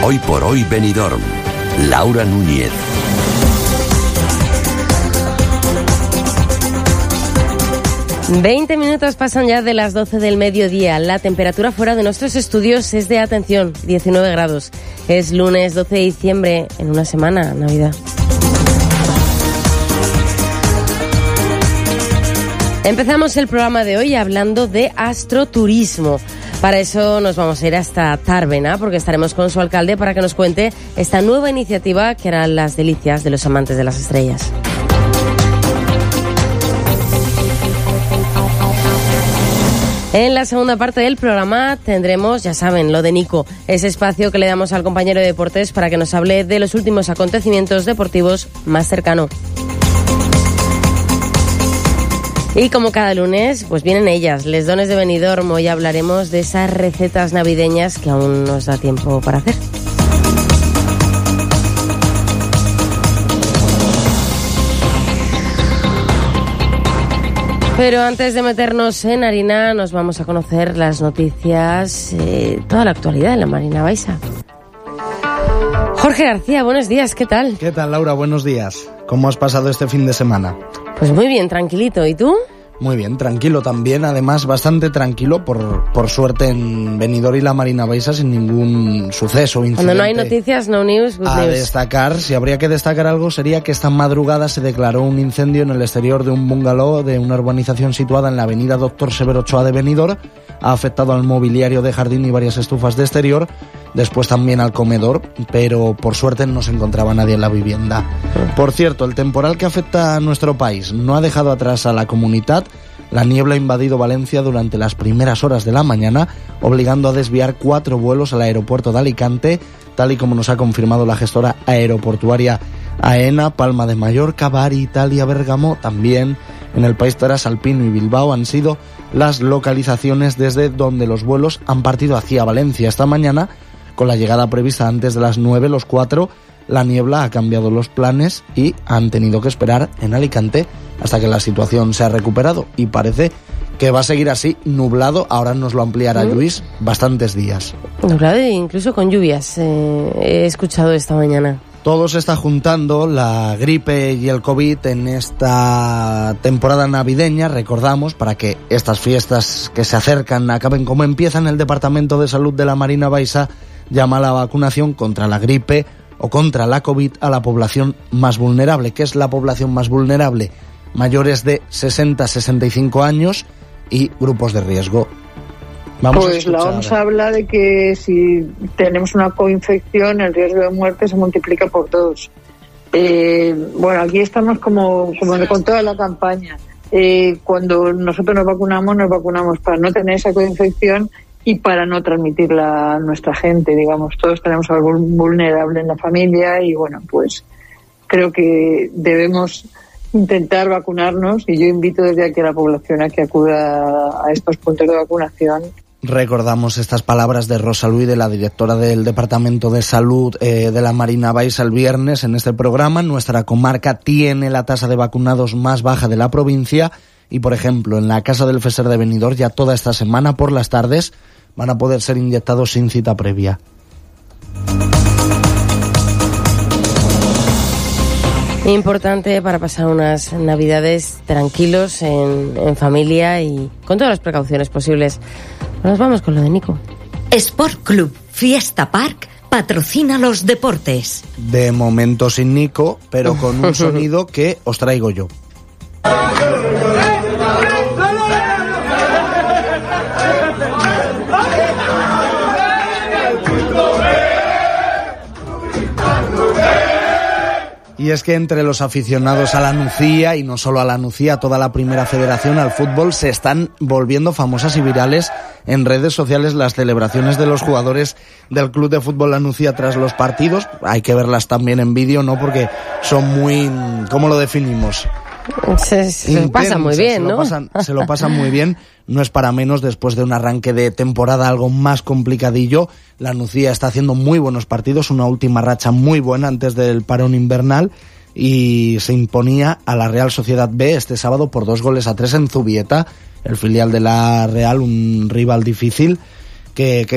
Hoy por hoy Benidorm. Laura Núñez. ...20 minutos pasan ya de las 12 del mediodía. La temperatura fuera de nuestros estudios es de, atención, 19 grados. Es lunes 12 de diciembre, en una semana, Navidad. Empezamos el programa de hoy hablando de astroturismo. Para eso nos vamos a ir hasta Tàrbena, porque estaremos con su alcalde para que nos cuente esta nueva iniciativa que hará las delicias de los amantes de las estrellas. En la segunda parte del programa tendremos, ya saben, lo de Nico, ese espacio que le damos al compañero de deportes para que nos hable de los últimos acontecimientos deportivos más cercano. Y como cada lunes, pues vienen ellas, les dones de Benidorm. Hoy hablaremos de esas recetas navideñas que aún nos da tiempo para hacer. Pero antes de meternos en harina, nos vamos a conocer las noticias, toda la actualidad en la Marina Baixa. Jorge García, buenos días, ¿qué tal? ¿Qué tal, Laura? Buenos días. ¿Cómo has pasado este fin de semana? Pues muy bien, tranquilito. ¿Y tú? Muy bien, tranquilo también, además bastante tranquilo, por suerte en Benidorm y la Marina Baixa sin ningún suceso, incidente. Cuando no hay noticias, no news, good a news. Destacar, si habría que destacar algo, sería que esta madrugada se declaró un incendio en el exterior de un bungalow de una urbanización situada en la avenida Doctor Severo Ochoa de Benidorm. Ha afectado al mobiliario de jardín y varias estufas de exterior, después también al comedor, pero por suerte no se encontraba nadie en la vivienda. Por cierto, el temporal que afecta a nuestro país no ha dejado atrás a la comunidad. La niebla ha invadido Valencia durante las primeras horas de la mañana, obligando a desviar 4 vuelos al aeropuerto de Alicante, tal y como nos ha confirmado la gestora aeroportuaria AENA. Palma de Mallorca, Bari, Italia, Bérgamo, también en el País Trasalpino y Bilbao han sido las localizaciones desde donde los vuelos han partido hacia Valencia esta mañana. Con la llegada prevista antes de las 9, los 4, la niebla ha cambiado los planes y han tenido que esperar en Alicante hasta que la situación se ha recuperado, y parece que va a seguir así, nublado. Ahora nos lo ampliará Luis, bastantes días. Nublado e incluso con lluvias, he escuchado esta mañana. Todo se está juntando, la gripe y el COVID en esta temporada navideña. Recordamos, para que estas fiestas que se acercan acaben como empiezan, el Departamento de Salud de la Marina Baixa llama a la vacunación contra la gripe o contra la COVID a la población más vulnerable. ¿Qué es la población más vulnerable? Mayores de 60-65 años y grupos de riesgo. Pues la OMS habla de que si tenemos una coinfección, el riesgo de muerte se multiplica por 2. Bueno, aquí estamos como con toda la campaña. Cuando nosotros nos vacunamos para no tener esa coinfección y para no transmitirla a nuestra gente, digamos. Todos tenemos algo vulnerable en la familia y, bueno, pues creo que debemos intentar vacunarnos, y yo invito desde aquí a la población a que acuda a estos puntos de vacunación. Recordamos estas palabras de Rosa Luis, de la directora del Departamento de Salud de la Marina Baixa, el viernes en este programa. Nuestra comarca tiene la tasa de vacunados más baja de la provincia y, por ejemplo, en la Casa del Feser de Benidorm ya toda esta semana por las tardes van a poder ser inyectados sin cita previa. Importante para pasar unas navidades tranquilos en familia y con todas las precauciones posibles. Nos vamos con lo de Nico. Sport Club Fiesta Park patrocina los deportes. De momento sin Nico, pero con un sonido que os traigo yo. Y es que entre los aficionados a la Nucía, y no solo a la Nucía, toda la Primera Federación al fútbol, se están volviendo famosas y virales en redes sociales las celebraciones de los jugadores del Club de Fútbol La Nucía tras los partidos. Hay que verlas también en vídeo, ¿no? Porque son muy... ¿cómo lo definimos? Se pasa muy bien, ¿no? Se lo pasan muy bien. No es para menos después de un arranque de temporada algo más complicadillo. La Nucía está haciendo muy buenos partidos, una última racha muy buena antes del parón invernal, y se imponía a la Real Sociedad B este sábado por 2-3 en Zubieta, el filial de la Real, un rival difícil que